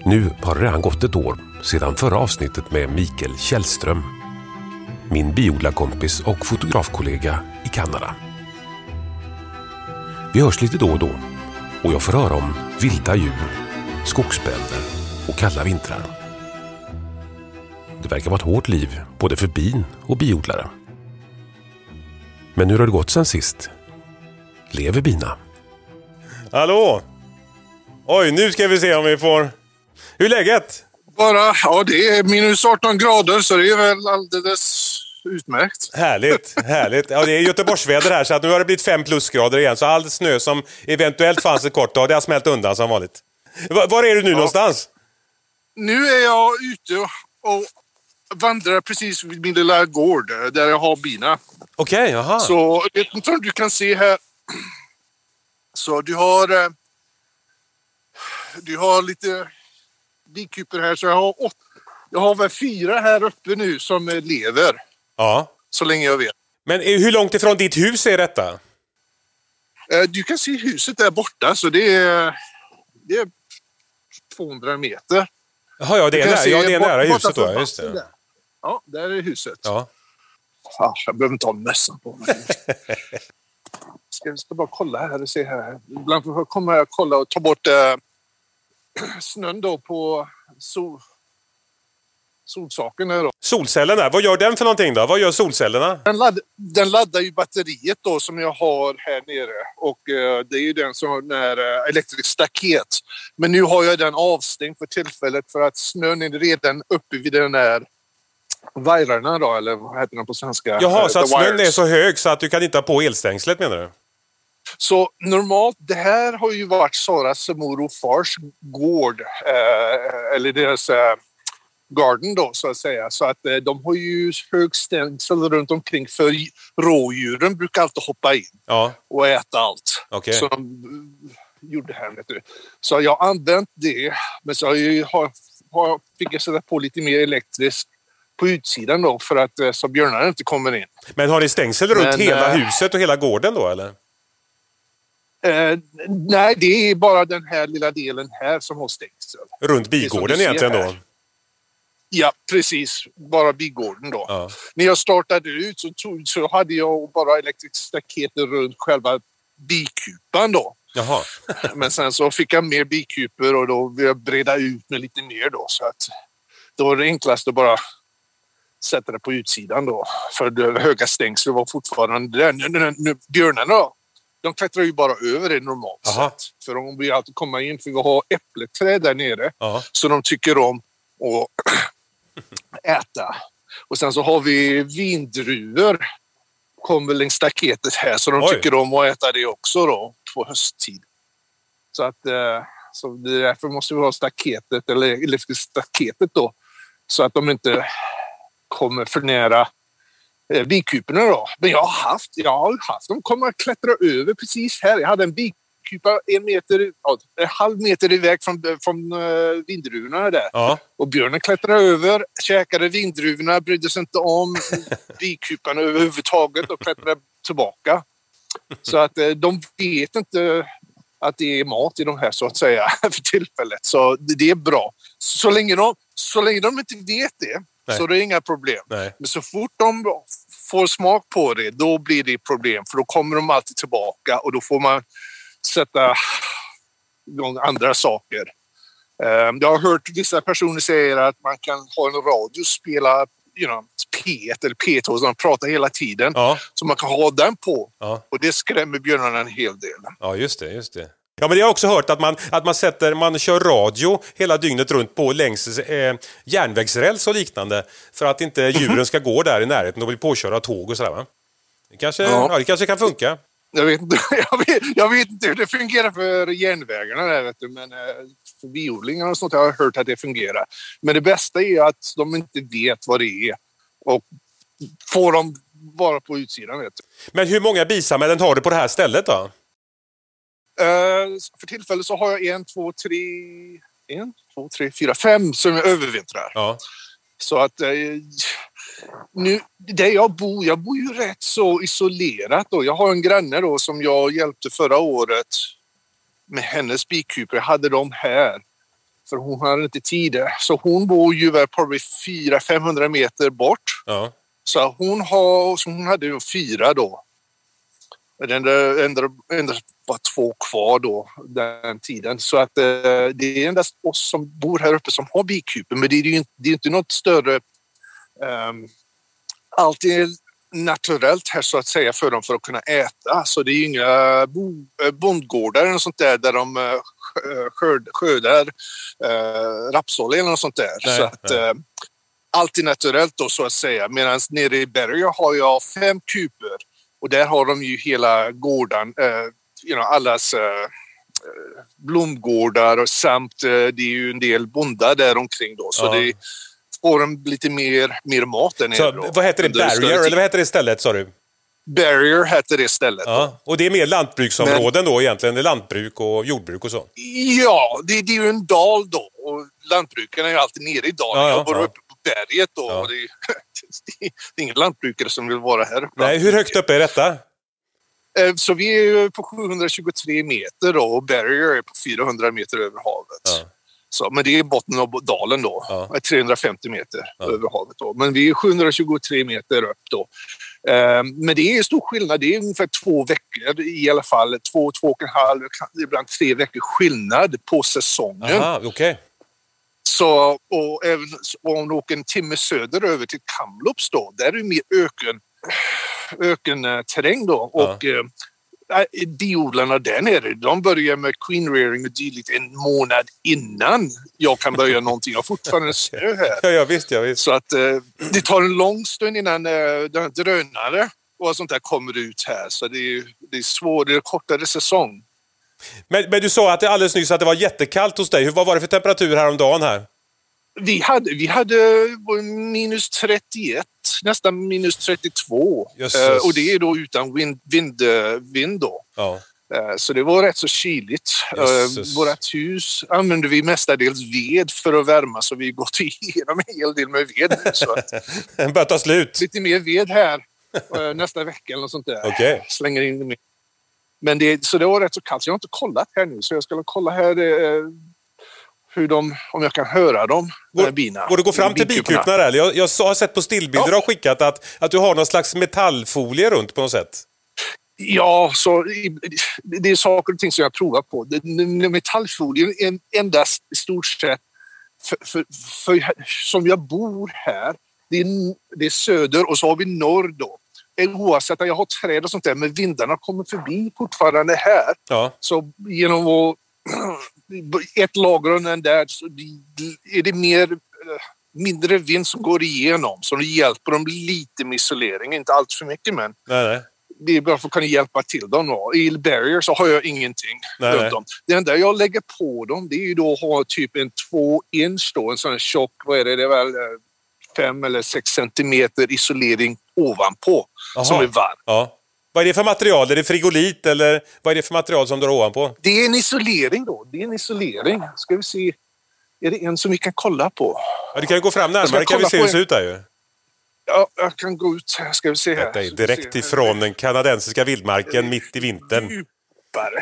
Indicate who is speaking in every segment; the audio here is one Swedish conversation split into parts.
Speaker 1: Nu har det redan gått ett år sedan förra avsnittet med Mikael Källström, min biodlarkompis och fotografkollega i Kanada. Vi hörs lite då och då och jag får höra om vilda djur, skogsbränder och kalla vintrar. Det verkar vara ett hårt liv både för bin och biodlare. Men hur har det gått sen sist? Lever bina?
Speaker 2: Hallå? Oj, nu ska vi se om vi får... Hur är läget?
Speaker 3: Ja, det är minus 18 grader så det är väl alldeles utmärkt.
Speaker 2: Härligt. Ja, det är Göteborgsväder här så att nu har det blivit 5 plusgrader igen. Så all snö som eventuellt fanns ett kort tag, det har smält undan som vanligt. Var är du nu någonstans?
Speaker 3: Nu är jag ute och vandrar precis vid min lilla gård där jag har bina.
Speaker 2: Okej, jaha.
Speaker 3: Så jag vet inte om du kan se här. Så du har lite bikuper här, så jag har väl 4 här uppe nu som lever.
Speaker 2: Ja.
Speaker 3: Så länge jag vet.
Speaker 2: Men hur långt ifrån ditt hus är detta?
Speaker 3: Du kan se huset där borta, så det är 200 meter.
Speaker 2: Jaha, ja, det är nära huset då, just det.
Speaker 3: Där. Ja, där är huset.
Speaker 2: Ja.
Speaker 3: Jag behöver inte ha mössan på mig. Jag ska bara kolla här och se här. Ibland kommer jag kolla och ta bort snön då på solsaken då.
Speaker 2: Solcellerna, vad gör den för någonting då? Vad gör solcellerna?
Speaker 3: Den laddar ju batteriet då som jag har här nere. Och det är ju den som är elektrisk staket. Men nu har jag den avstängd för tillfället för att snön är redan uppe vid den där vajrarna då, eller vad heter den på svenska?
Speaker 2: Jaha, så att snön är så hög så att du kan inte ha på elstängslet, menar du?
Speaker 3: Så normalt, det här har ju varit Saras mor och fars gård, eller deras garden då så att säga. Så att de har ju hög stängsel runt omkring för rådjuren brukar alltid hoppa in och äta allt.
Speaker 2: Okay.
Speaker 3: Så de gjorde här, vet du. Så jag har använt det, men så fick jag sätta på lite mer elektriskt på utsidan då för att så björnarna inte kommer in.
Speaker 2: Men har ni stängsel runt hela huset och hela gården då, eller?
Speaker 3: Nej, det är bara den här lilla delen här som har stängsel.
Speaker 2: Runt bigården egentligen då?
Speaker 3: Ja, precis. Bara bigården då.
Speaker 2: Ja.
Speaker 3: När jag startade ut så hade jag bara elektrisk staket runt själva bikupan då.
Speaker 2: Jaha.
Speaker 3: Men sen så fick jag mer bikuper och då vill jag breda ut mig lite mer då. Så att då var det enklast att bara sätta det på utsidan då. För det höga stängsel var fortfarande där. Björnarna då, de klättrar ju bara över det normalt sett. För de vill alltid komma in, för vi har äppleträd där nere. Aha. Så de tycker om att äta. Och sen så har vi vindruvor. Kommer längs staketet här. Så de tycker om att äta det också då. På hösttid. Så att så därför måste vi ha staketet. Eller elektriska staketet då. Så att de inte kommer för nära bikuporna då. Men jag har haft dem komma att klättra över precis här. Jag hade en bikupa en halv meter iväg från vindruvorna där. Ja. Och björnen klättrade över, käkade vindruvorna, brydde sig inte om bikupan överhuvudtaget och klättrade tillbaka. Så att de vet inte att det är mat i de här så att säga för tillfället. Så det är bra. Så länge de inte vet det. Nej. Så det är inga problem. Nej. Men så fort de får smak på det, då blir det problem. För då kommer de alltid tillbaka och då får man sätta igång andra saker. Jag har hört vissa personer säga att man kan ha en radio och spela P1 eller P2 som de pratar hela tiden. Ja. Så man kan ha den på. Ja. Och det skrämmer björnarna en hel del.
Speaker 2: Ja, just det. Ja, men jag har också hört att man kör radio hela dygnet runt på längs järnvägsräls och liknande för att inte djuren ska gå där i närheten och bli påkörda av tåg och sådär, va? Det kanske kan funka.
Speaker 3: Jag vet inte hur det fungerar för järnvägarna där, vet du, men för biodlingar och sånt har jag hört att det fungerar. Men det bästa är att de inte vet vad det är och får dem vara på utsidan, vet du.
Speaker 2: Men hur många bisamhällen har du på det här stället då?
Speaker 3: För tillfället så har jag 1, 2, 3, 4, 5 som jag övervintrar. Ja. Så att nu där jag bor ju rätt så isolerat då. Jag har en granne då som jag hjälpte förra året med hennes bikuper. Jag hade dem här. För hon har inte tid. Så hon bor ju väl på 400-500 meter bort.
Speaker 2: Ja.
Speaker 3: Så hon hade ju 4 då. Det endast bara 2 kvar då den tiden. Så att det är endast oss som bor här uppe som har bikuper. Men det är inte något större... allt är naturellt här så att säga för dem för att kunna äta. Så det är inga bondgårdar eller sånt där de skördar rapsolja eller något sånt där.
Speaker 2: Nej,
Speaker 3: så att allt är naturellt då så att säga. Medan nere i Berga har jag 5 kuper. Och där har de ju hela gården, allas blomgårdar och samt det är ju en del bondar där omkring då. Så det får de lite mer mat än
Speaker 2: så vad heter det? Barrier? Eller vad heter det stället, sa du?
Speaker 3: Barrier heter det stället.
Speaker 2: Ja. Och det är mer lantbruksområden då egentligen? Det är lantbruk och jordbruk och så?
Speaker 3: Ja, det är ju en dal då. Och lantbrukarna är ju alltid nere i dalen. Jag bor uppe på berget då.
Speaker 2: Ja.
Speaker 3: Och det är ingen lantbrukare som vill vara här.
Speaker 2: Nej, hur högt upp är detta?
Speaker 3: Så vi är ju på 723 meter då. Och Barrier är på 400 meter över havet.
Speaker 2: Ja.
Speaker 3: Så, men det är botten av dalen då.
Speaker 2: Ja.
Speaker 3: 350 meter över havet då. Men vi är 723 meter upp då. Men det är stor skillnad. Det är ungefär 2 veckor i alla fall. 2,5, ibland 3 veckor skillnad på säsongen.
Speaker 2: Aha, okej.
Speaker 3: Så, och även om du åker en timme söderöver till Kamloops då, där är det mer ökenterräng då. Och biodlarna där nere, de börjar med queen rearing och dylikt en månad innan jag kan börja någonting. Jag har fortfarande snö här.
Speaker 2: Ja, visst.
Speaker 3: Så att det tar en lång stund innan drönare och sånt där kommer ut här. Så det är svårt, det är kortare säsong.
Speaker 2: Men du sa att det alldeles nyss att det var jättekallt hos dig. Vad var det för temperatur häromdagen här?
Speaker 3: Vi hade minus 31, nästan minus 32. Och det är då utan vind då.
Speaker 2: Ja.
Speaker 3: Så det var rätt så kyligt. Vårat hus använde vi mestadels ved för att värma, så vi gått igenom en hel del med ved nu. Så att
Speaker 2: Den börjar ta slut.
Speaker 3: lite mer ved här nästa vecka eller något sånt där.
Speaker 2: Okay.
Speaker 3: Slänger in det mer. Men så det var rätt så kallt. Så jag har inte kollat här nu, så jag ska kolla här om jag kan höra dem.
Speaker 2: Går du gå fram till bikuporna där? Jag har sett på stillbilder och skickat att du har någon slags metallfolie runt på något sätt.
Speaker 3: Ja, så det är saker och ting som jag provar på. Metallfolien är endast i stort sett för som jag bor här. Det är söder och så har vi norr då. Oavsett att jag har träd och sånt där, men vindarna kommer förbi fortfarande här. Ja. Så genom att ett lager än där så är det mindre vind som går igenom, så det hjälper dem lite med isolering, inte allt för mycket, men
Speaker 2: nej.
Speaker 3: Det är bara för att kunna hjälpa till dem då. I Barrier så har jag ingenting runt dem. Det enda jag lägger på dem, det är ju då att ha typ en 2 inch då, en sån här tjock, vad är det är väl 5 eller 6 centimeter isolering ovanpå. Aha. Som är varm.
Speaker 2: Ja. Vad är det för material? Är det frigolit eller vad är det för material som du har ovanpå?
Speaker 3: Det är en isolering då. Det är en isolering. Ska vi se. Är det en som vi kan kolla på?
Speaker 2: Ja, du kan ju gå fram närmare. Kan vi se hur det ser ut där ju.
Speaker 3: Ja, jag kan gå ut här. Ska vi se här.
Speaker 2: Detta är direkt ifrån den kanadensiska vildmarken mitt i vintern.
Speaker 3: Djupare.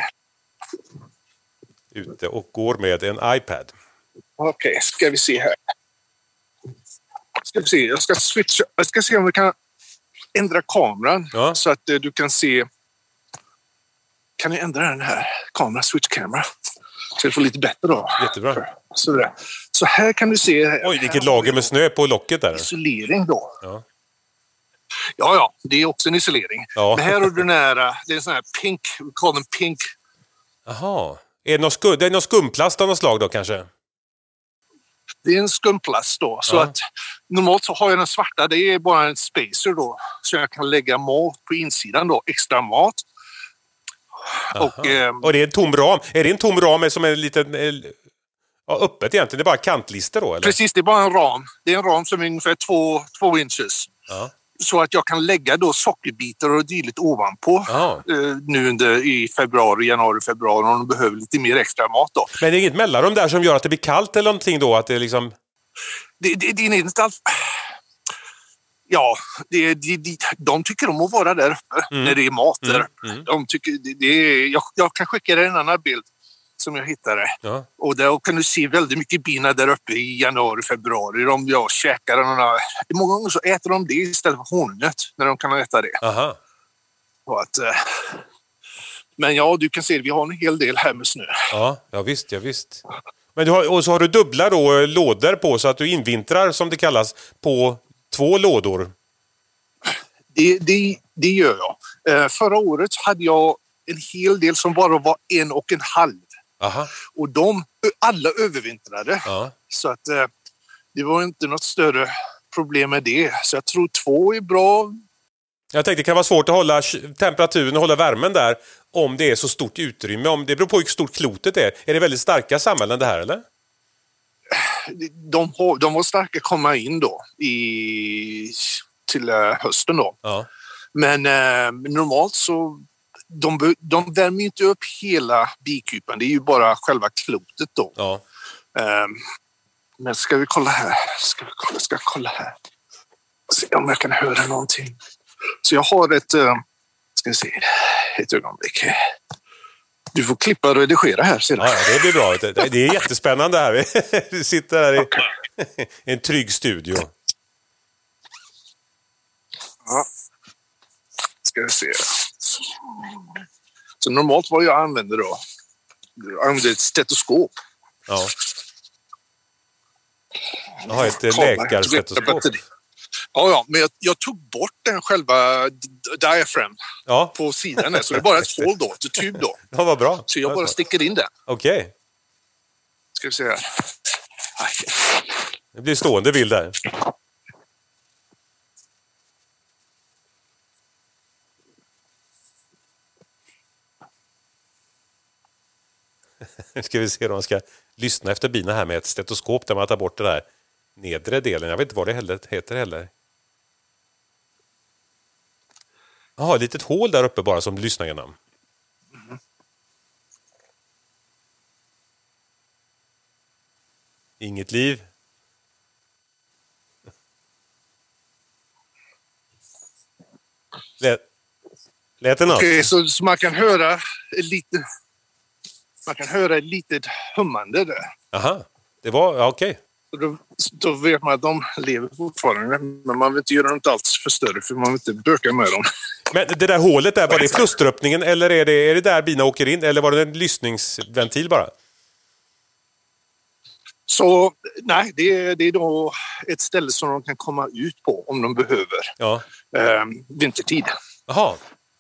Speaker 2: Ute och går med en iPad.
Speaker 3: Okej, ska vi se här. Ska vi se. Jag ska switcha. Jag ska se om vi kan ändra kameran så att du kan se. Kan ni ändra den här kameran, switch camera? Så det får lite bättre då.
Speaker 2: Jättebra.
Speaker 3: Så här kan du se.
Speaker 2: Oj, vilket lager med snö på locket där.
Speaker 3: Isolering då. Ja, det är också en isolering. Ja. Men här har du nära, det är en sån här pink, vi kallar den pink.
Speaker 2: Jaha. Är det någon skumplast av något slag då kanske?
Speaker 3: Det är en skumplast då. Så att normalt så har jag den svarta, det är bara en spacer då. Så jag kan lägga mat på insidan då, extra mat. Och
Speaker 2: det är en tom ram. Är det en tom ram som är lite öppet egentligen? Det är bara kantlister då? Eller?
Speaker 3: Precis, det är bara en ram. Det är en ram som är ungefär 2 inches. Ja. Så att jag kan lägga då sockerbitar och dylikt ovanpå nu i januari, februari om de behöver lite mer extra mat då.
Speaker 2: Men det är inget mellanrum där som gör att det blir kallt eller någonting då? Att det liksom...
Speaker 3: Det är inte alls... Ja, de tycker om att vara där uppe när det är mat där. De tycker, jag kan skicka dig en annan bild. som jag hittade.
Speaker 2: Ja.
Speaker 3: Och där kan du se väldigt mycket bina där uppe i januari, februari. De käkar några... Många gånger så äter de det istället för honungnöt när de kan äta det.
Speaker 2: Aha.
Speaker 3: Och att, men ja, du kan se vi har en hel del här med snö.
Speaker 2: Ja visst. Men och så har du dubbla då lådor på så att du invintrar, som det kallas, på 2 lådor.
Speaker 3: Det gör jag. Förra året hade jag en hel del som bara var 1,5.
Speaker 2: Aha.
Speaker 3: Och de alla övervintrade.
Speaker 2: Ja.
Speaker 3: Så att det var inte något större problem med det. Så jag tror 2 är bra.
Speaker 2: Jag tänkte det kan vara svårt att hålla temperaturen och hålla värmen där om det är så stort utrymme. Om det beror på hur stort klotet är. Är det väldigt starka samhällen det här, eller?
Speaker 3: De var starka att komma in då till hösten då.
Speaker 2: Ja.
Speaker 3: Men normalt så de värmer inte upp hela bikupan. Det är ju bara själva klotet då.
Speaker 2: Ja.
Speaker 3: Men ska vi kolla här? Ska jag kolla här? Se om jag kan höra någonting. Så jag har ett... Ska vi se. Ett ögonblick. Du får klippa och redigera här sedan.
Speaker 2: Ja, det blir bra. Det är jättespännande här. Vi sitter här i en trygg studio.
Speaker 3: Ja. Ska vi se. Så normalt vad jag använder då? Jag använder ett stetoskop.
Speaker 2: Ja. Jag har ett läkarstetoskop.
Speaker 3: Ja, men jag tog bort den själva diaphragm på sidan. Så det är bara ett hål då, ett tub då.
Speaker 2: Ja, vad bra.
Speaker 3: Så jag bara sticker in den.
Speaker 2: Okej.
Speaker 3: Ska vi se här.
Speaker 2: Det blir stående bild där. Nu ska vi se om man ska lyssna efter bina här med ett stetoskop där man tar bort den där nedre delen. Jag vet inte vad det heter heller. Jaha, ett litet hål där uppe bara som lyssnar genom.
Speaker 3: Mm.
Speaker 2: Inget liv. Lät det något?
Speaker 3: Okej, så man kan höra lite... Man kan höra ett litet hummande där.
Speaker 2: Aha, det var... okej.
Speaker 3: Då vet man att de lever fortfarande. Men man vill inte göra något alls för större för man vill inte böka med dem.
Speaker 2: Men det där hålet där, var det klusteröppningen eller är det där bina åker in? Eller var det en lyssningsventil bara?
Speaker 3: Så nej, det är då ett ställe som de kan komma ut på om de behöver. Vintertid.
Speaker 2: Jaha.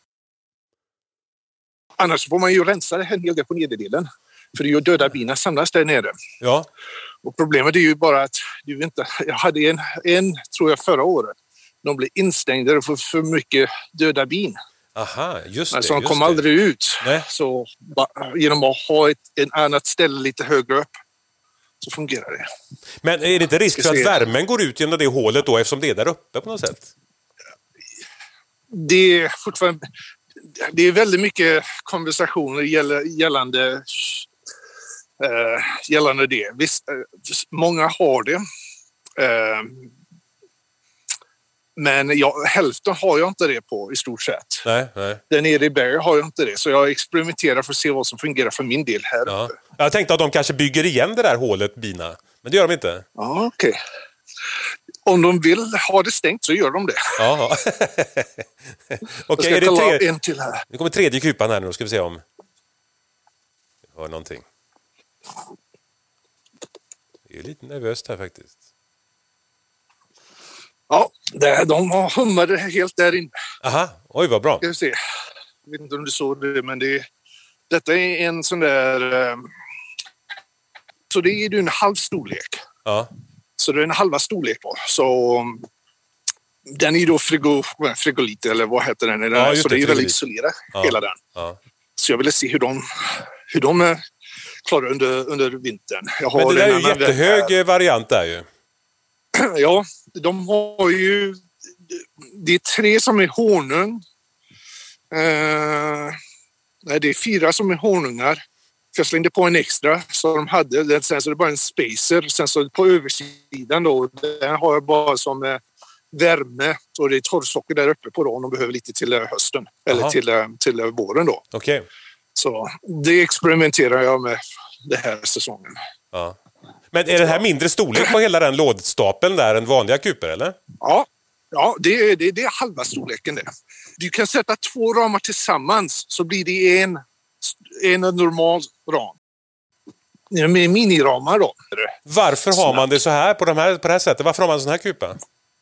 Speaker 3: Annars får man ju rensa det här en hel del på nederdelen. För det är ju döda bina samlas där nere.
Speaker 2: Ja.
Speaker 3: Och problemet är ju bara att jag hade en tror jag förra året. De blev instängda och för mycket döda bin.
Speaker 2: Aha, just det.
Speaker 3: Alltså de kom aldrig ut.
Speaker 2: Nej.
Speaker 3: Så genom att ha ett annat ställe lite högre upp så fungerar det.
Speaker 2: Men är det inte risk för att värmen går ut genom det hålet då eftersom det är där uppe på något sätt?
Speaker 3: Det är fortfarande... Det är väldigt mycket konversationer gällande det. Visst, många har det. Men hälften har jag inte det på i stort sett.
Speaker 2: Nej.
Speaker 3: Där nere i Berg har jag inte det. Så jag experimenterar för att se vad som fungerar för min del här uppe.
Speaker 2: Jag tänkte att de kanske bygger igen det där hålet, bina. Men det gör de inte.
Speaker 3: Ja, okej. Om de vill ha det stängt så gör de det.
Speaker 2: Ja. Okej, är det en till här? Nu kommer tredje kupan här nu, då ska vi se om jag hör någonting. Det är lite nervöst här faktiskt.
Speaker 3: Ja, de har hummade helt där inne.
Speaker 2: Aha, oj vad bra.
Speaker 3: Ska vi se. Jag vet inte om du såg det, men detta är en sån där... Så det är ju en halv storlek.
Speaker 2: Ja.
Speaker 3: Så det är en halva storlek på. Så den är ju då frigolit eller vad heter den?
Speaker 2: Ja,
Speaker 3: så det är ju väldigt isolerat hela den.
Speaker 2: Ja.
Speaker 3: Så jag ville se hur de är klara under vintern.
Speaker 2: Men det där är ju jättehög variant där ju.
Speaker 3: Ja, de har ju... Det är 3 som är honung. Nej, det är 4 som är honungar. Jag slängde på en extra så de hade. Sen så är det bara en spacer. Sen så på översidan då, där har jag bara som värme. Och det är torrsocker där uppe på då om de behöver lite till hösten. Eller till våren då.
Speaker 2: Okej.
Speaker 3: Så det experimenterar jag med den här säsongen.
Speaker 2: Ja. Men är det här mindre storlek på hela den lådstapeln där än vanliga kuper, eller?
Speaker 3: Ja, det är halva storleken det. Du kan sätta 2 ramar tillsammans så blir det en normal ram. Med miniramar då.
Speaker 2: Varför har man det så här på det här sättet? Varför har man en sån här kupa?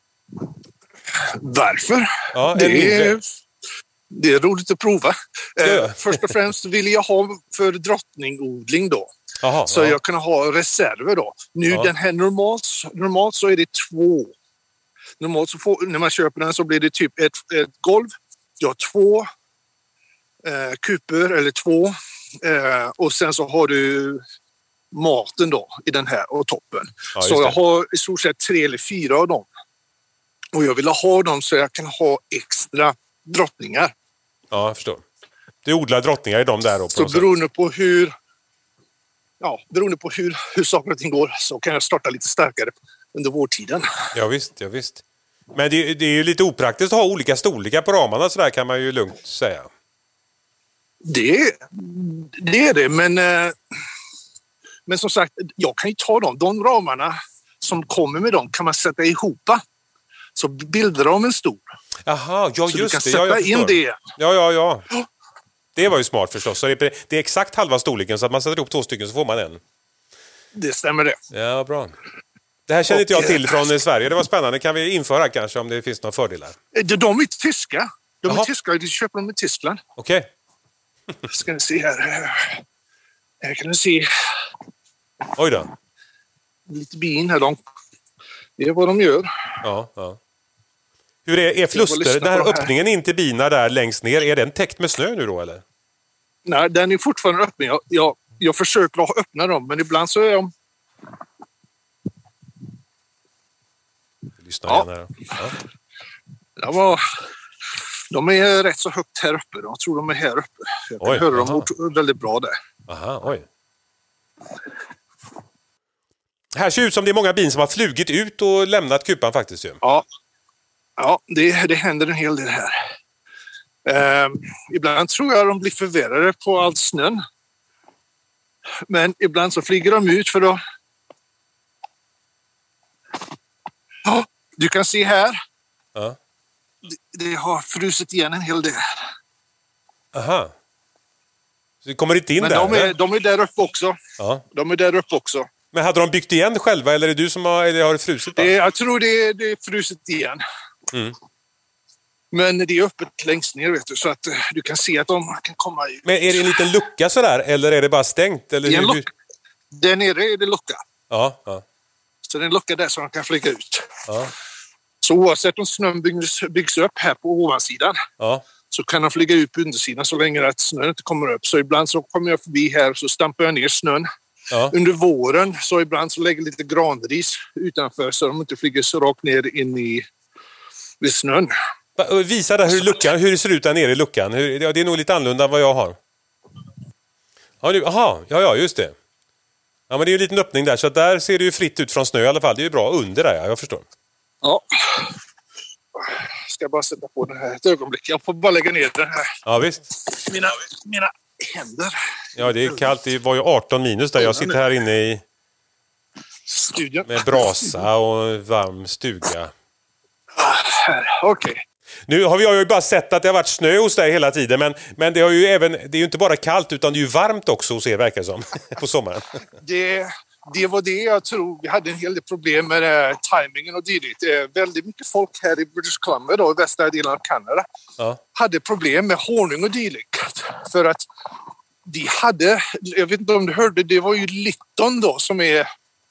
Speaker 3: Varför?
Speaker 2: Ja,
Speaker 3: det är roligt att prova. Först och främst vill jag ha för drottningodling då.
Speaker 2: Aha,
Speaker 3: så jag kan ha reserver då. Nu den här normalt så är det 2. Normalt så när man köper den så blir det typ ett golv. Du har 2 kuper eller 2. Och sen så har du maten då i den här och toppen. Så jag har i stort sett 3 eller 4 av dem. Och jag vill ha dem så jag kan ha extra drottningar.
Speaker 2: Ja, jag förstår. Du odlar drottningar i dem där då?
Speaker 3: Så beroende på hur saker och ting går så kan jag starta lite starkare under vårtiden.
Speaker 2: Ja visst. Men det är ju lite opraktiskt att ha olika storlekar på ramarna, så där kan man ju lugnt säga.
Speaker 3: Det är det, men som sagt, jag kan ju ta dem. De ramarna som kommer med dem kan man sätta ihop. Så bildar de en stor.
Speaker 2: Jaha, ja
Speaker 3: så
Speaker 2: just
Speaker 3: du kan
Speaker 2: det.
Speaker 3: sätta in det.
Speaker 2: Ja. Det var ju smart förstås. Så det är exakt halva storleken, så att man sätter ihop 2 stycken så får man en.
Speaker 3: Det stämmer det.
Speaker 2: Ja, bra. Det här känner inte jag till från Sverige. Det var spännande. Kan vi införa kanske om det finns några fördelar?
Speaker 3: De är tyska. Du köper dem i Tyskland.
Speaker 2: Okej.
Speaker 3: Ska ni se här. Här kan du se.
Speaker 2: Oj då.
Speaker 3: Lite bin här. Det är vad de gör.
Speaker 2: Ja. Hur är fluster? Den här öppningen in till bina där längst ner, är den täckt med snö nu då eller?
Speaker 3: Nej, den är fortfarande öppen. Jag försöker att öppna dem, men ibland så är de...
Speaker 2: Lyssna igen här. Ja.
Speaker 3: De är rätt så högt här uppe. Jag tror de är här uppe. Jag kan höra dem väldigt bra där.
Speaker 2: Aha, oj. Här ser ut som det är många bin som har flugit ut och lämnat kupan faktiskt ju.
Speaker 3: Ja, det händer en hel del här. Ibland tror jag de blir förvirrade på all snön. Men ibland så flyger de ut för då... Ja, du kan se här.
Speaker 2: Ja.
Speaker 3: Det har frusit igen en hel del.
Speaker 2: Aha. Så det kommer inte in
Speaker 3: men
Speaker 2: där?
Speaker 3: De är där uppe också.
Speaker 2: Ja.
Speaker 3: De är där uppe också.
Speaker 2: Men hade de byggt igen själva eller är det du som har det frusit?
Speaker 3: Jag tror det är frusit igen. Mm. Men det är öppet längst ner vet du, så att du kan se att de kan komma ut.
Speaker 2: Men är det en liten lucka sådär eller är det bara stängt? Eller
Speaker 3: där nere är det lucka.
Speaker 2: Ja.
Speaker 3: Så det är en lucka där så de kan flyga ut.
Speaker 2: Ja.
Speaker 3: Så oavsett om snön byggs upp här på ovansidan så kan de flyga ut på undersidan så länge att snön inte kommer upp. Så ibland så kommer jag förbi här och så stampar jag ner snön. Ja. Under våren så ibland så lägger jag lite granris utanför så de inte flyger så rakt ner in i snön.
Speaker 2: Visa där hur det ser ut där nere i luckan. Det är nog lite annorlunda än vad jag har. Ja, just det. Ja, men det är ju en liten öppning där så att där ser det ju fritt ut från snö i alla fall. Det är ju bra under där, jag förstår.
Speaker 3: Ja. Ska bara sätta på den här ett ögonblick. Jag får bara lägga ner den här.
Speaker 2: Ja, visst.
Speaker 3: Mina händer.
Speaker 2: Ja, det är kallt. Det var ju 18 minus där. Jag sitter här inne i
Speaker 3: studion
Speaker 2: med brasa och varm stuga.
Speaker 3: Okej.
Speaker 2: Nu har jag ju bara sett att det har varit snö hos dig hela tiden, men det är ju inte bara kallt utan det är ju varmt också hos er, verkar det som, på sommaren.
Speaker 3: Det var det jag tror. Vi hade en hel del problem med timingen och dylikt. Väldigt mycket folk här i British Columbia då, i västra delen av Kanada hade problem med honung och dylikt. För att de hade, jag vet inte om du hörde, det var ju Lytton då som är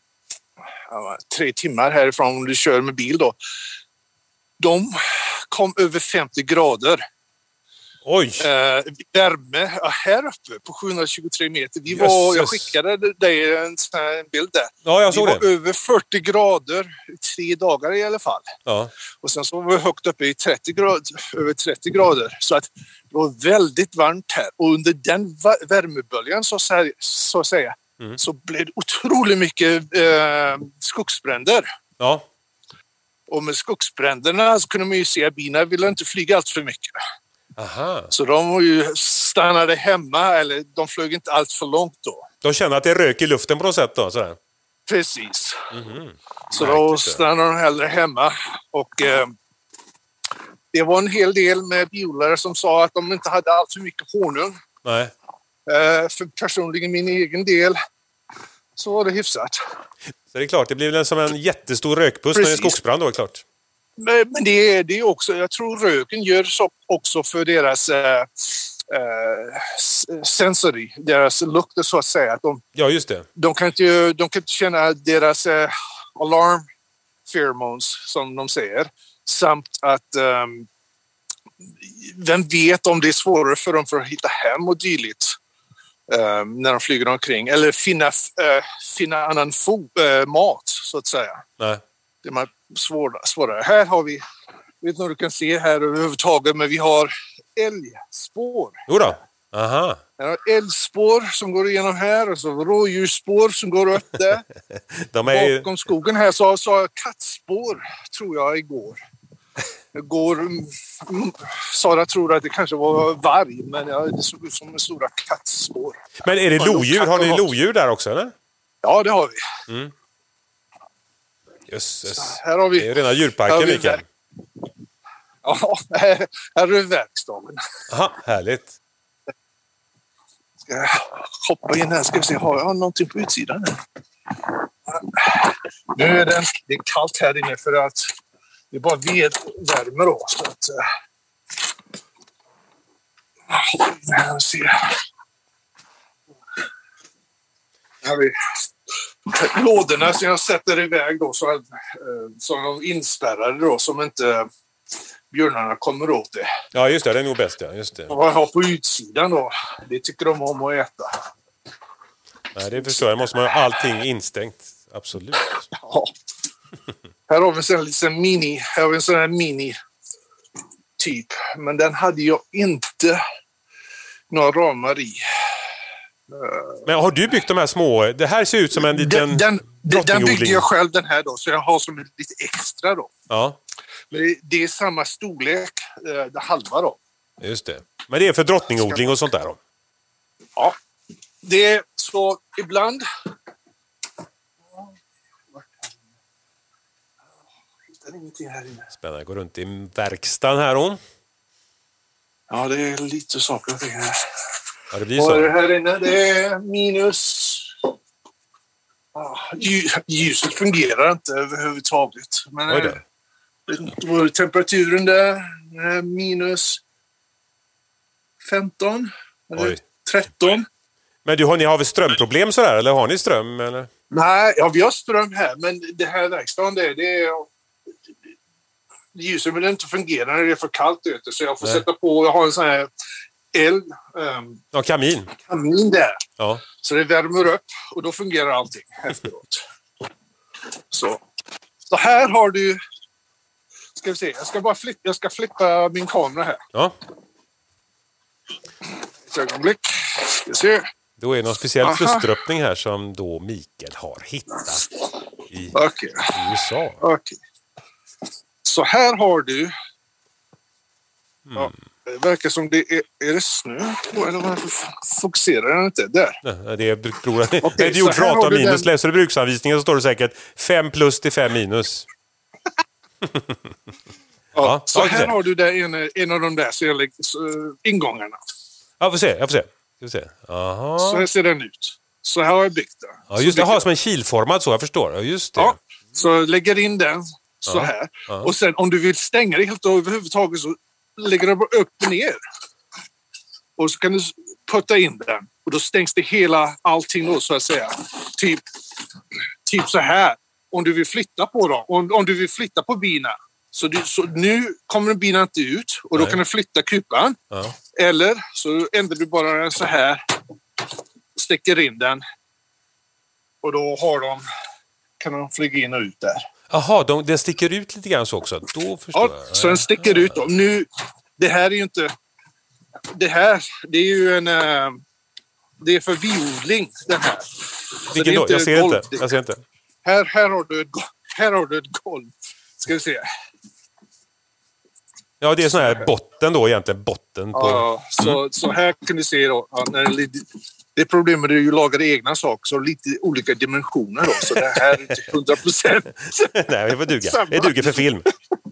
Speaker 3: 3 timmar härifrån om du kör med bil då. De kom över 50 grader.
Speaker 2: Oj!
Speaker 3: Värme här uppe på 723 meter. Jag skickade dig en bild där.
Speaker 2: Ja, jag såg det.
Speaker 3: Vi var över 40 grader i 3 dagar i alla fall.
Speaker 2: Ja. Och
Speaker 3: sen så var vi högt uppe i över 30 grader. Så att det var väldigt varmt här. Och under den värmeböljan så blev det otroligt mycket skogsbränder.
Speaker 2: Ja. Och
Speaker 3: med skogsbränderna så kunde man ju se att bina ville inte flyga allt för mycket.
Speaker 2: Aha.
Speaker 3: Så de var ju stannade hemma, eller de flög inte allt för långt då.
Speaker 2: De känner att det är rök i luften på något sätt då? Sådär.
Speaker 3: Precis.
Speaker 2: Mm-hmm.
Speaker 3: Så då stannade de hellre hemma. Och det var en hel del med biodlare som sa att de inte hade allt för mycket honung.
Speaker 2: Nej.
Speaker 3: För personligen min egen del så var det hyfsat.
Speaker 2: Så det är klart, det blir väl som en jättestor rökbuss när det är skogsbrand då, är klart.
Speaker 3: Men det är också, jag tror röken gör så också för deras sensory, deras lukter så att säga. Att
Speaker 2: ja, just det.
Speaker 3: De kan inte känna deras alarm pheromones som de säger. Samt att vem vet om det är svårare för dem för att hitta hem och dylikt när de flyger omkring. Eller finna annan mat så att säga.
Speaker 2: Nej.
Speaker 3: Det är svårare. Här har vi, jag vet inte om du kan se här överhuvudtaget, men vi har älgspår.
Speaker 2: Jodå. Aha.
Speaker 3: Här har älgspår som går igenom här och så rådjursspår som går upp där. Bakom skogen här så sa jag kattspår, tror jag, igår. Sara tror att det kanske var varg, men det såg ut som en stora kattspår.
Speaker 2: Men är det lodjur? Har ni lodjur där också, eller?
Speaker 3: Ja, det har vi.
Speaker 2: Mm. Jösses.
Speaker 3: Här har vi,
Speaker 2: det är rena djurparken, Mikael.
Speaker 3: Ja, här är verkstaden.
Speaker 2: Aha, härligt.
Speaker 3: Ska jag hoppa in här, ska vi se, har jag någonting på utsidan här? Nu är det är kallt här inne för att det är bara vedvärme då. Så att, här och se. Här har vi lådorna som jag sätter iväg då så att de inspärrade då som inte björnarna kommer åt det.
Speaker 2: Ja, just det. Det är nog bäst, ja. Just det.
Speaker 3: Och vad jag har på utsidan då, det tycker de om att äta.
Speaker 2: Nej, det förstår jag. Måste man ha allting instängt. Absolut.
Speaker 3: Ja. Här har vi en sån här mini typ. Men den hade jag inte några ramar i.
Speaker 2: Men har du byggt de här små? Det här ser ut som en liten
Speaker 3: den byggde jag själv den här då. Så jag har som lite extra då.
Speaker 2: Ja.
Speaker 3: Men det är samma storlek, det halva då.
Speaker 2: Just det. Men det är för drottningodling och sånt där då?
Speaker 3: Ja. Det är så ibland... Ingenting här inne.
Speaker 2: Spännande. Går runt i verkstaden här då.
Speaker 3: Ja, det är lite saker och ting här.
Speaker 2: Ja, det blir så.
Speaker 3: Och här inne, det är minus... Ljuset fungerar inte överhuvudtaget. Men temperaturen där är minus 15 eller 13.
Speaker 2: Men ni har väl strömproblem sådär, eller har ni ström? Eller?
Speaker 3: Nej, ja, vi har ström här, men det här verkstaden ljuset vill inte fungera när det är för kallt ute, så jag får sätta på, jag har en sån här
Speaker 2: kamin
Speaker 3: där.
Speaker 2: Ja.
Speaker 3: Så det värmer upp och då fungerar allting efteråt. Så här har du, ska vi se, jag ska flippa min kamera här.
Speaker 2: Ja.
Speaker 3: Ett ögonblick. Ska se.
Speaker 2: Då är det någon speciell flusteröppning här som då Mikael har hittat i USA.
Speaker 3: Okej. Så här har du... Ja, det verkar som det är det snö på, eller varför fokuserar den inte? Där.
Speaker 2: Det tror jag. Det är gjort för 18 minus. Läser du bruksanvisningen så står det säkert 5 plus till 5 minus.
Speaker 3: Så här har du där en av de där ingångarna.
Speaker 2: Ja, jag får se. Aha.
Speaker 3: Så här ser den ut. Så här har jag byggt den.
Speaker 2: Ja, just det. Har som en kilformad så, jag förstår. Ja, just det.
Speaker 3: Ja, så lägger in den så här. Och sen om du vill stänga det helt överhuvudtaget så lägger du bara upp och ner. Och så kan du putta in den. Och då stängs det hela allting då, så att säga. Typ så här. Om du vill flytta på dem. Om du vill flytta på bina. Så nu kommer bina inte ut. Och då kan du flytta kupan.
Speaker 2: Ja.
Speaker 3: Eller så ändrar du bara den så här. Sticker in den. Och då kan de flyga in och ut där.
Speaker 2: Jaha, den sticker ut lite grann så också. Då förstår jag.
Speaker 3: Så den sticker ut då. Nu, det här är ju inte... Det är ju en... Det är för biodling, den här.
Speaker 2: Vilken då? Jag ser inte.
Speaker 3: Här har du ett golv. Ska vi se.
Speaker 2: Ja, det är sån här botten då egentligen. Botten på...
Speaker 3: Ja, så här kan du se då. Ja, det problemet är ju att laga egna saker, så lite olika dimensioner då. Så det här är inte 100%.
Speaker 2: Nej, det får duga. Det duger för film.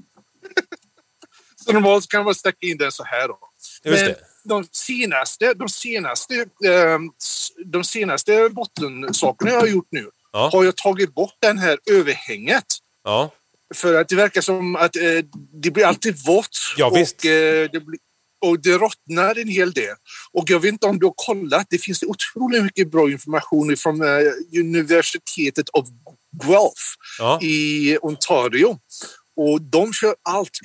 Speaker 3: Så normalt kan man stacka in den så här då.
Speaker 2: Just
Speaker 3: Men
Speaker 2: det.
Speaker 3: de senaste bottensakerna jag har gjort nu har jag tagit bort den här överhänget.
Speaker 2: Ja.
Speaker 3: För att det verkar som att det blir alltid vått.
Speaker 2: Ja, visst.
Speaker 3: Och det rottnar en hel del. Och jag vet inte om du har kollat. Det finns otroligt mycket bra information från universitetet of Guelph i Ontario. Och de kör allt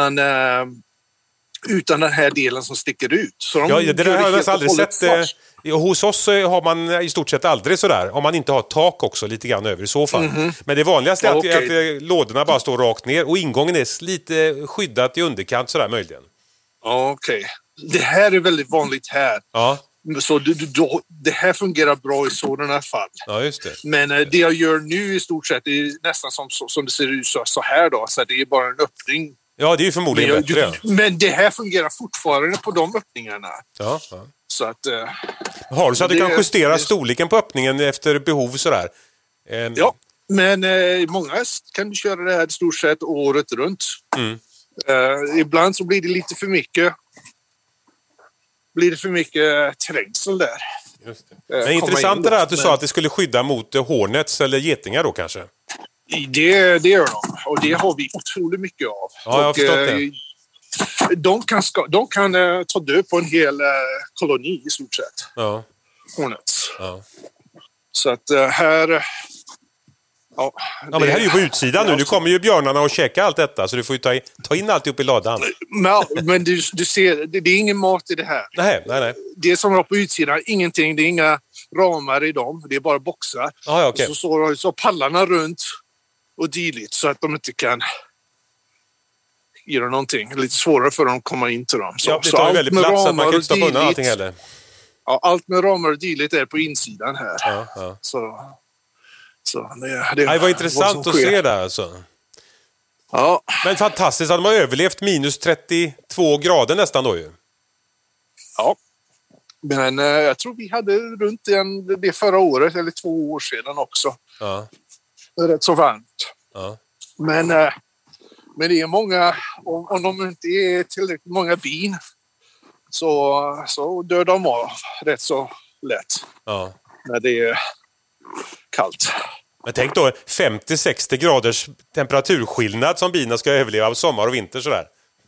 Speaker 3: utan den här delen som sticker ut. Så
Speaker 2: det där har jag nästan aldrig sett. Hos oss har man i stort sett aldrig sådär. Om man inte har tak också lite grann över i så fall. Men det vanligaste är att lådorna bara står rakt ner. Och ingången är lite skyddat i underkant sådär möjligen.
Speaker 3: Okej. Det här är väldigt vanligt här.
Speaker 2: Ja.
Speaker 3: Så det här fungerar bra i sådana fall.
Speaker 2: Ja, just det.
Speaker 3: Men det jag gör nu i stort sett är nästan som det ser ut så här då. Så det är bara en öppning.
Speaker 2: Ja, det är ju förmodligen bättre.
Speaker 3: Men det här fungerar fortfarande på de öppningarna.
Speaker 2: Ja.
Speaker 3: Så att...
Speaker 2: Har du så att du kan justera storleken på öppningen efter behov sådär?
Speaker 3: Ja, men många kan du köra det här i stort sett året runt. Ibland så blir det lite för mycket. Blir det för mycket trängsel där.
Speaker 2: Just det. Men intressant är det att du sa att det skulle skydda mot hornets eller getingar då kanske?
Speaker 3: Det gör de. Och det har vi otroligt mycket av.
Speaker 2: Ja, jag har förstått det.
Speaker 3: De kan ta död på en hel koloni i stort sett.
Speaker 2: Ja.
Speaker 3: Hornets.
Speaker 2: Ja.
Speaker 3: Så att här... Ja,
Speaker 2: men det här är ju på utsidan nu. Nu kommer ju björnarna och käka allt detta. Så du får ju ta in allt upp i ladan.
Speaker 3: Men du ser, det är ingen mat i det här.
Speaker 2: Nej.
Speaker 3: Det som var på utsidan, ingenting. Det är inga ramar i dem. Det är bara boxar.
Speaker 2: Okay.
Speaker 3: Så pallarna runt och dylikt så att de inte kan göra någonting. Lite svårare för dem att komma in till dem.
Speaker 2: Det tar ju väldigt plats att man kan inte stoppa undan allting heller.
Speaker 3: Ja, allt med ramar och dylikt är på insidan här.
Speaker 2: Ja.
Speaker 3: Så det
Speaker 2: var intressant att se där alltså.
Speaker 3: Ja.
Speaker 2: Men fantastiskt att de har överlevt minus 32 grader nästan då ju.
Speaker 3: Ja. Men jag tror vi hade runt det förra året eller 2 år sedan också.
Speaker 2: Ja.
Speaker 3: Rätt så varmt.
Speaker 2: Ja.
Speaker 3: Men det är många, om de inte är tillräckligt många bin så dör de av rätt så lätt.
Speaker 2: Ja.
Speaker 3: När det är kallt.
Speaker 2: Men tänk då 50-60 graders temperaturskillnad som bina ska överleva av sommar och vinter sådär.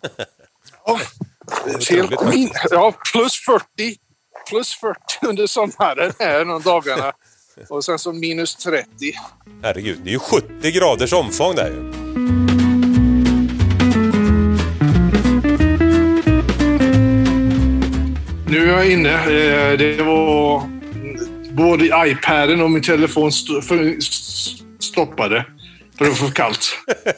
Speaker 2: Plus 40 under sommaren här de dagarna. Och sen så minus 30. Herregud, det är ju 70 graders omfång där ju.
Speaker 3: Nu är jag inne. Det var både iPaden och min telefon stoppade för det var för kallt.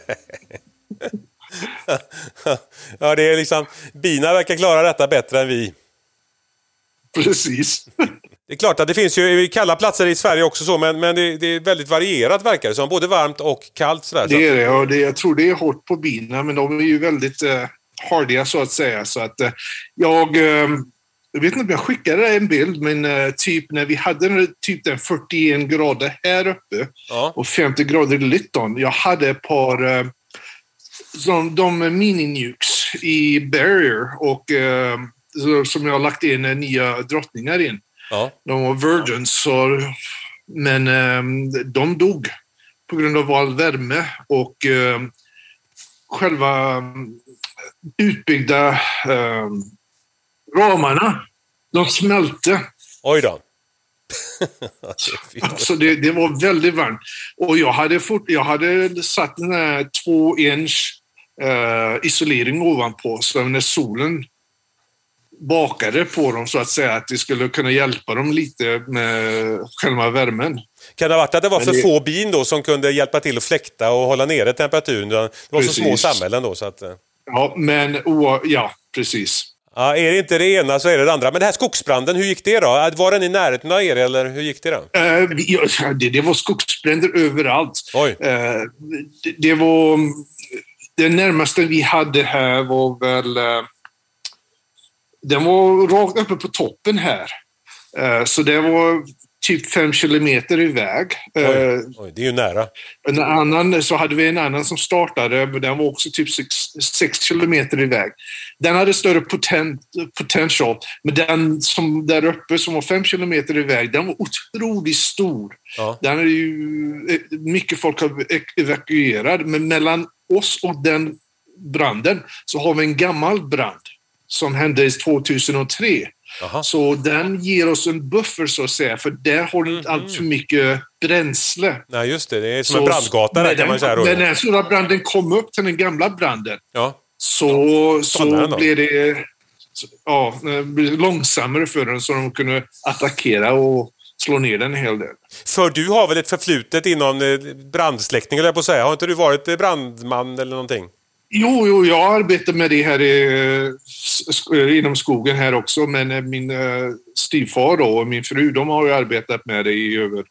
Speaker 2: Ja, det är liksom bina verkar klara detta bättre än vi.
Speaker 3: Precis.
Speaker 2: Det är klart att det finns ju kalla platser i Sverige också så, men det är väldigt varierat verkar det som. Både varmt och kallt sådär.
Speaker 3: Det är det, och jag tror det är hårt på bina, men de är ju väldigt hardiga så att säga. Så att jag vet inte om jag skickade en bild, men typ när vi hade typ den 41 grader här uppe och 50 grader i Lytton. Jag hade ett par de mini-nukes i Barrier och som jag har lagt in nya drottningar in. Ja. De var virgins, men de dog på grund av all värme och själva utbyggda ramarna, de smälte.
Speaker 2: Oj då.
Speaker 3: Så det var väldigt varmt. Och jag hade satt den här 2-inch isolering ovanpå, så när solen bakade på dem så att säga, att det skulle kunna hjälpa dem lite med själva värmen.
Speaker 2: Kan det ha varit att det var för få bin då som kunde hjälpa till att fläkta och hålla nere temperaturen? Det var så små samhällen då så att...
Speaker 3: Ja, men precis.
Speaker 2: Ja, är det inte det ena så är det det andra. Men det här skogsbranden, hur gick det då? Var den i närheten av er eller hur gick det då? Det
Speaker 3: var skogsbränder överallt.
Speaker 2: Oj.
Speaker 3: Det var... Det närmaste vi hade här var väl... Den var rakt uppe på toppen här. Så det var typ 5 kilometer iväg.
Speaker 2: Oj, det är ju nära.
Speaker 3: Så hade vi en annan som startade, men den var också typ 6 kilometer iväg. Den hade större potential, men den som där uppe som var 5 kilometer iväg, den var otroligt stor. Ja. Den är ju mycket folk har evakuerat, men mellan oss och den branden så har vi en gammal brand som hände 2003. Aha. Så den ger oss en buffer så att säga, för där har du inte allt för mycket bränsle.
Speaker 2: Nej, just det. Det är som en brandgata där kan man säga.
Speaker 3: När den stora branden kom upp till den gamla branden så blev det långsammare för den så de kunde attackera och slå ner den en hel del.
Speaker 2: För du har väl ett förflutet inom brandsläckning, eller jag på att säga. Har inte du varit brandman eller någonting?
Speaker 3: Jo, jag arbetar med det här inom skogen här också, men min styvfar och min fru, de har ju arbetat med det i över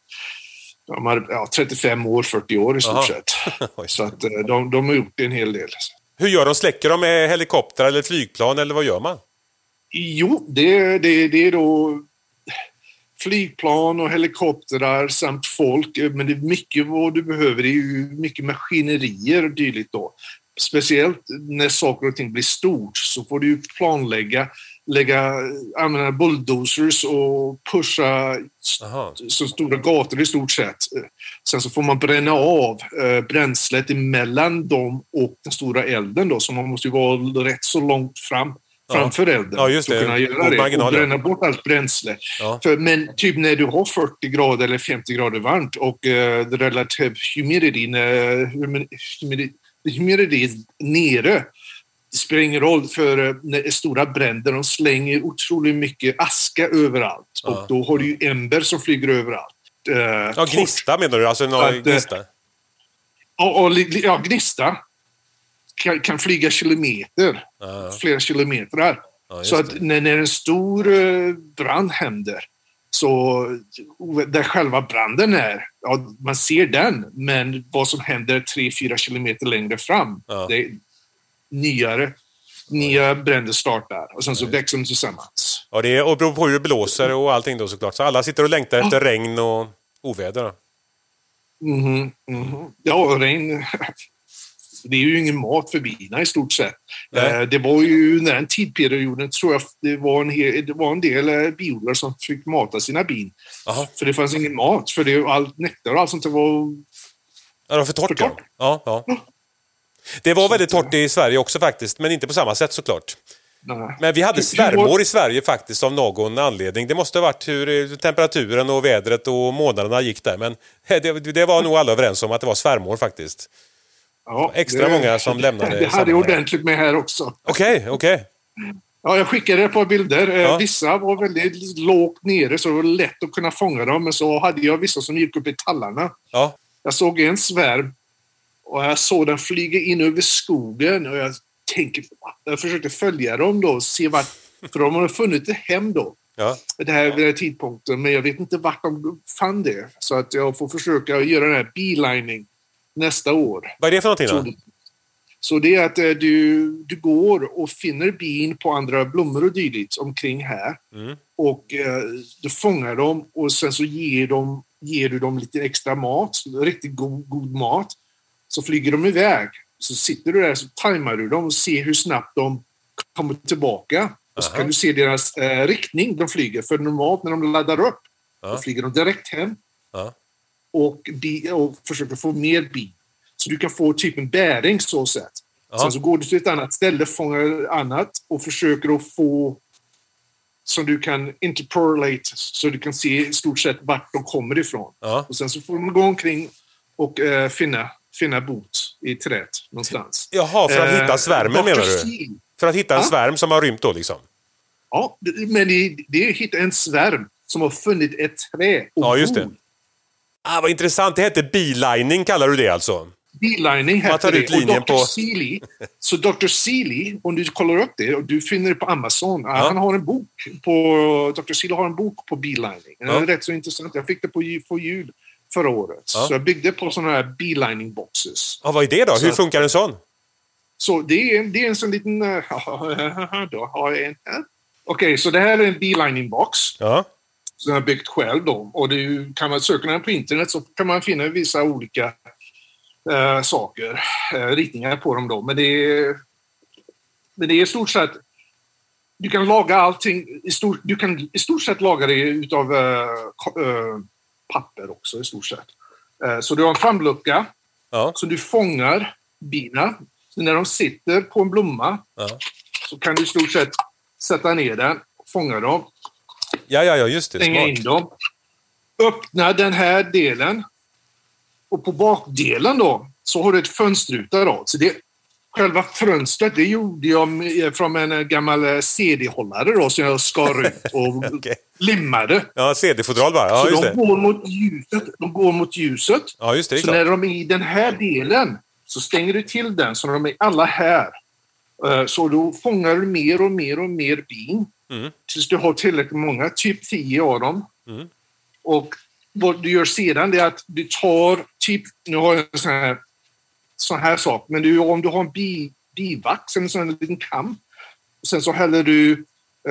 Speaker 3: 35 år, 40 år i stort sett. Så att de har gjort en hel del.
Speaker 2: Hur gör de? Släcker de med helikopter eller flygplan, eller vad gör man?
Speaker 3: Jo, det är då flygplan och helikoptrar samt folk, men det är mycket vad du behöver. Det är ju mycket maskinerier och dylikt då. Speciellt när saker och ting blir stort så får du planlägga, använda bulldozers och pusha så stora gator i stort sett. Sen så får man bränna av bränslet emellan dem och den stora elden då, så man måste ju vara rätt så långt framför elden.
Speaker 2: Ja, just det.
Speaker 3: Så kunna göra det och bränna bort allt bränsle. Ja. Men typ när du har 40 grader eller 50 grader varmt och relativ humidity humidity är nere. Det spelar ingen roll för när stora bränder, de slänger otroligt mycket aska överallt. Och då har du ju ember som flyger överallt.
Speaker 2: Gnista menar du? Alltså gnista?
Speaker 3: Gnista kan flyga kilometer. Flera kilometer. Så att när en stor brand händer, så där själva branden är, man ser den, men vad som händer 3-4 kilometer längre fram, det är nya bränder startar och sen så växer de tillsammans.
Speaker 2: Ja, det är, och beror på hur det blåser och allting då såklart. Så alla sitter och längtar efter regn och oväder.
Speaker 3: Ja, regn. Det är ju ingen mat för bina i stort sett. Det var ju när den tidperioden tror jag det var en del biodlare som fick mata sina bin. Aha. För det fanns ingen mat. För det allt nektar och allt sånt var...
Speaker 2: Ja, det var för torrt. Ja. Det var väldigt torrt i Sverige också faktiskt, men inte på samma sätt såklart. Nej. Men vi hade svärmor i Sverige faktiskt av någon anledning. Det måste ha varit hur temperaturen och vädret och månaderna gick där. Men det var nog alla överens om att det var svärmor faktiskt.
Speaker 3: Ja,
Speaker 2: extra många som lämnade.
Speaker 3: Det hade jag ordentligt med här också.
Speaker 2: Okej.
Speaker 3: Ja, jag skickade ett par bilder. Vissa var väldigt lågt nere så det var lätt att kunna fånga dem. Men så hade jag vissa som gick upp i tallarna. Ja. Jag såg en svärm och jag såg den flyga in över skogen. Och jag försökte följa dem då och se vart. För de har funnit ett hem då. Ja. Det här vid den här tidpunkten. Men jag vet inte vart de fann det. Så att jag får försöka göra den här beelining nästa år.
Speaker 2: Vad är det för någonting då?
Speaker 3: Så det är att du går och finner bin på andra blommor och dylikt omkring här. Och du fångar dem och sen så ger du dem lite extra mat, riktigt god mat. Så flyger de iväg. Så sitter du där så tajmar du dem och ser hur snabbt de kommer tillbaka. Och så kan du se deras riktning de flyger. För normalt när de laddar upp då flyger de direkt hem. Och försöker få mer bin. Så du kan få typ en bäring så sätt. Sen så går du till ett annat ställe, fångar annat och försöker att få som du kan interpolate så du kan se i stort sett vart de kommer ifrån. Och sen så får de gå omkring och finna bot i trädet någonstans.
Speaker 2: Jaha, för att hitta svärmen menar du? För att hitta en svärm som har rymt då liksom?
Speaker 3: Ja, men det är att hitta en svärm som har funnit ett trä och
Speaker 2: just det. Vad intressant. Det heter beelining, kallar du det alltså?
Speaker 3: Beelining heter det. Och Dr. Seeley, så Dr. Seeley, om du kollar upp det och du finner det på Amazon, han har en bok Dr. Seeley har en bok på beelining. Den är rätt så intressant. Jag fick det på jul förra året. Så jag byggde på sådana här beelining boxes.
Speaker 2: Vad är det då? Hur funkar en sån?
Speaker 3: Så det är en sån liten... då har jag en här. Okej, så det här är en beelining box.
Speaker 2: Ja.
Speaker 3: Som jag har byggt själv då. Och kan man söka den på internet så kan man finna vissa olika saker, ritningar på dem då. Men det är i stort sett... Du kan laga allting... Du kan i stort sett laga det utav papper också i stort sett. Så du har en framlucka.
Speaker 2: Ja.
Speaker 3: Så du fångar bina. Så när de sitter på en blomma så kan du i stort sett sätta ner den, fånga dem.
Speaker 2: Ja, just det.
Speaker 3: Stänga in dem. Öppna den här delen. Och på bakdelen då så har du ett fönsterruta då. Så det själva fönstret, det gjorde jag från en gammal CD-hållare då som jag skar ut och limmade.
Speaker 2: Ja, CD-fodral bara. Ja,
Speaker 3: så
Speaker 2: just
Speaker 3: de
Speaker 2: det.
Speaker 3: går mot ljuset.
Speaker 2: Ja, just det.
Speaker 3: Så när de är i den här delen så stänger du till den så de är alla här. Så då fångar du mer och mer och mer bin. Tills du har tillräckligt många, typ 10 av dem. Och vad du gör sedan är att du tar typ, nu har jag en sån här sak, men om du har en bivax, en sån liten kam, och sen så häller du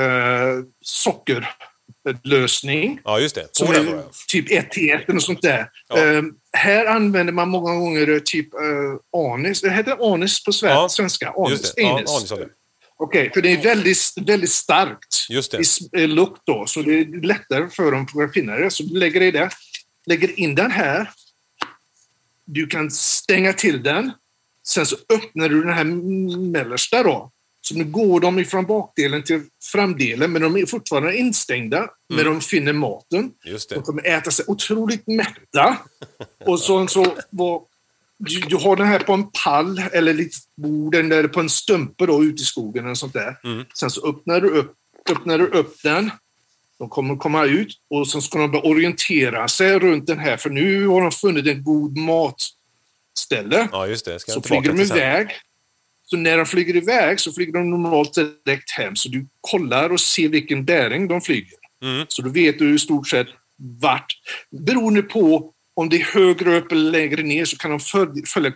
Speaker 3: sockerlösning.
Speaker 2: Ja, just det.
Speaker 3: Som är typ 1:1 och sånt där.
Speaker 2: Ja.
Speaker 3: Här använder man många gånger typ anis. Det heter anis på svenska. Anis.
Speaker 2: Just det. Anis.
Speaker 3: Okej, för det är väldigt, väldigt starkt i lukt då. Så det är lättare för dem att finna det. Så du lägger in den här. Du kan stänga till den. Sen så öppnar du den här mellersta då. Så nu går de ifrån bakdelen till framdelen, men de är fortfarande instängda när de finner maten.
Speaker 2: Just det.
Speaker 3: De kommer äta sig otroligt mätta. Och så du har den här på en pall eller lite bord eller på en stumpe då ute i skogen eller sånt där. Sen så öppnar du upp den. De kommer komma ut och sen ska de börja orientera sig runt den här, för nu har de funnit en god matställe.
Speaker 2: Ja, just det.
Speaker 3: Så flyger de iväg. Så när de flyger iväg så flyger de normalt direkt hem. Så du kollar och ser vilken bäring de flyger. Så då vet du i stort sett vart. Beroende på om det är högre upp eller lägre ner så kan de följa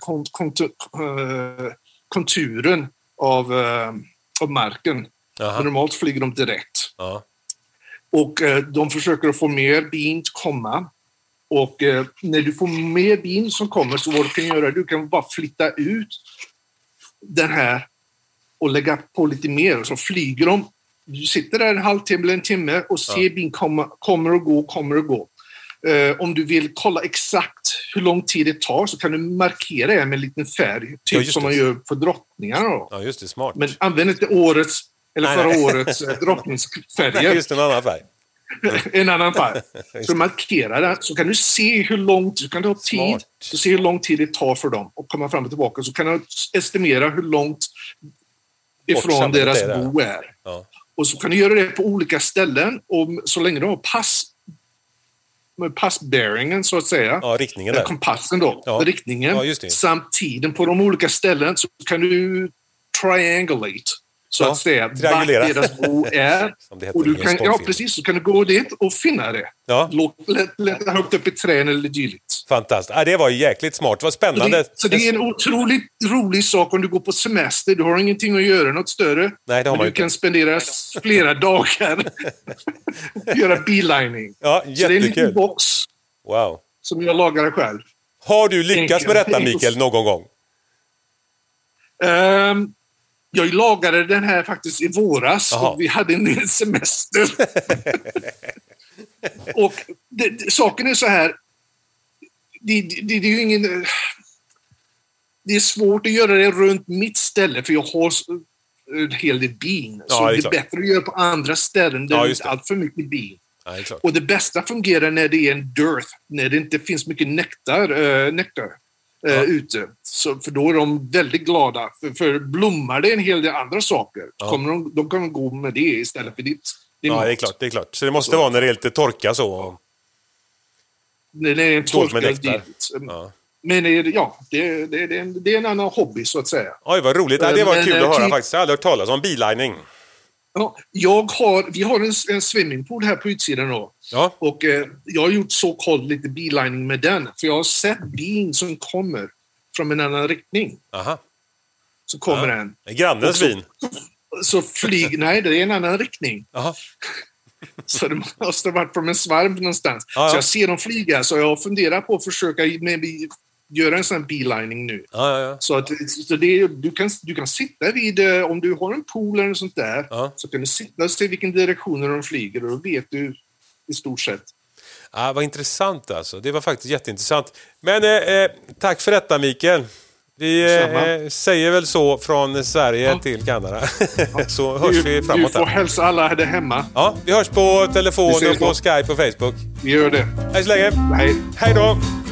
Speaker 3: konturen av marken. Normalt flyger de direkt.
Speaker 2: Ja.
Speaker 3: Och de försöker att få mer bin att komma. Och när du får mer bin som kommer så vad du kan göra, du kan bara flytta ut den här och lägga på lite mer. Så flyger de. Du sitter där en halvtimme eller en timme och ser bin kommer och gå. Om du vill kolla exakt hur lång tid det tar så kan du markera det med en liten färg. Typ som man gör för drottningar. Då.
Speaker 2: Ja, just det. Smart.
Speaker 3: Men använd inte årets eller förra årets drottningsfärger.
Speaker 2: Nej, just en annan färg.
Speaker 3: En annan färg. Så markera det. Så kan du se hur långt, så kan du ha tid så se hur lång tid det tar för dem att komma fram och tillbaka. Så kan du estimera hur långt ifrån deras bo är.
Speaker 2: Ja.
Speaker 3: Och så kan du göra det på olika ställen och så länge du har passbearingen så att säga.
Speaker 2: Ja, riktningen där.
Speaker 3: Kompassen då. Ja. Riktningen.
Speaker 2: Ja, just det.
Speaker 3: Samt tiden på de olika ställen så kan du triangulate. Så att säga, vart deras bo är. Och du kan, precis, så kan du gå dit och finna det.
Speaker 2: Ja.
Speaker 3: Leta högt upp i träden eller dylikt.
Speaker 2: Fantastiskt. Det var jäkligt smart. Vad spännande.
Speaker 3: Så det är en otroligt rolig sak om du går på semester. Du har ingenting att göra något större.
Speaker 2: Nej, det har man
Speaker 3: du
Speaker 2: inte.
Speaker 3: kan spendera flera dagar göra beelining.
Speaker 2: Ja,
Speaker 3: jättekul. Så det är en liten box.
Speaker 2: Wow.
Speaker 3: Som jag lagade själv.
Speaker 2: Har du lyckats med detta, Mikael, någon gång?
Speaker 3: Jag lagade den här faktiskt i våras. Och vi hade en semester. Och saken är så här. Det är ju ingen... Det är svårt att göra det runt mitt ställe. För jag har en hel del bin. Så det är bättre att göra på andra ställen där det inte är allt för mycket bin.
Speaker 2: Ja,
Speaker 3: och det bästa fungerar när det är en dearth. När det inte finns mycket nektar ute. Så, för då är de väldigt glada. För blommar det en hel del andra saker. De kan gå med det istället för ditt.
Speaker 2: Ja, det är klart. Så det måste vara när det är lite torka så.
Speaker 3: När det är en torka. Men det är en annan hobby så att säga.
Speaker 2: Oj, vad roligt. Det var kul att höra faktiskt. Jag har aldrig hört talas om beelining.
Speaker 3: Ja, vi har en swimmingpool här på utsidan då.
Speaker 2: Ja.
Speaker 3: Och jag har gjort så koll lite beelining med den. För jag har sett bin som kommer från en annan riktning.
Speaker 2: Aha.
Speaker 3: Så kommer den.
Speaker 2: Grannens bil.
Speaker 3: Så nej, det är en annan riktning.
Speaker 2: Aha.
Speaker 3: Så det måste ha varit från en svarv någonstans.
Speaker 2: Ja.
Speaker 3: Så jag ser dem flyga, så jag funderar på att försöka göra en sån här beelining nu.
Speaker 2: Ja.
Speaker 3: Så du kan sitta vid, om du har en pool eller sånt där, så kan du sitta och se vilken direktion de flyger, och då vet du i stort sett.
Speaker 2: Ja, vad intressant alltså. Det var faktiskt jätteintressant. Men tack för detta, Mikael. Vi säger väl så från Sverige till Kanada. Så hörs vi framåt.
Speaker 3: Du får hälsa alla där hemma.
Speaker 2: Ja, vi hörs på telefon och på Skype och Facebook.
Speaker 3: Vi gör det.
Speaker 2: Hej så länge.
Speaker 3: Hej.
Speaker 2: Hej då.